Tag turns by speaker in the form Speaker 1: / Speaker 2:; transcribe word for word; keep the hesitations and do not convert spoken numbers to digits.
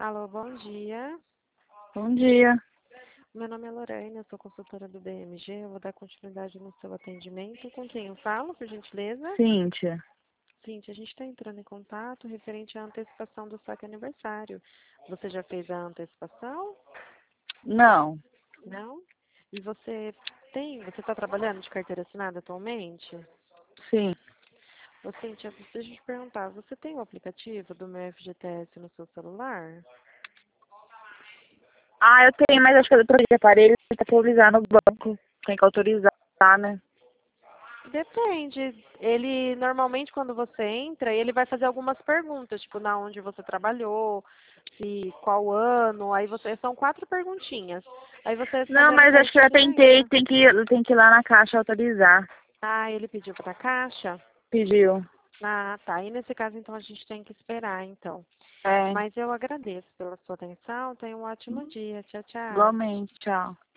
Speaker 1: Alô, bom dia.
Speaker 2: Bom dia.
Speaker 1: Meu nome é Lorena, eu sou consultora do B M G. Eu vou dar continuidade no seu atendimento. Com quem eu falo, por gentileza?
Speaker 2: Cíntia.
Speaker 1: Cíntia, a gente está entrando em contato referente à antecipação do saque aniversário. Você já fez a antecipação?
Speaker 2: Não.
Speaker 1: Não? E você tem, você está trabalhando de carteira assinada atualmente?
Speaker 2: Sim.
Speaker 1: Ô, Cíntia, deixa eu te perguntar, você tem o aplicativo do meu F G T S no seu celular?
Speaker 2: Ah, eu tenho, mas acho que eu troquei de aparelho tem que atualizar no banco. Tem que autorizar, né?
Speaker 1: Depende. Ele, normalmente, quando você entra, ele vai fazer algumas perguntas, tipo, na onde você trabalhou, se, qual ano, aí você, são quatro perguntinhas. Aí você
Speaker 2: Não,
Speaker 1: respondendo
Speaker 2: mas acho que eu já
Speaker 1: certinho, já
Speaker 2: tentei.
Speaker 1: entra.
Speaker 2: Tem que, ir- tem que ir lá na caixa autorizar.
Speaker 1: Ah, ele pediu pra caixa?
Speaker 2: Pediu.
Speaker 1: Ah, tá. E nesse caso, então, a gente tem que esperar, então.
Speaker 2: É.
Speaker 1: Mas eu agradeço pela sua atenção. Tenha um ótimo dia. Tchau, tchau.
Speaker 2: Igualmente. Tchau.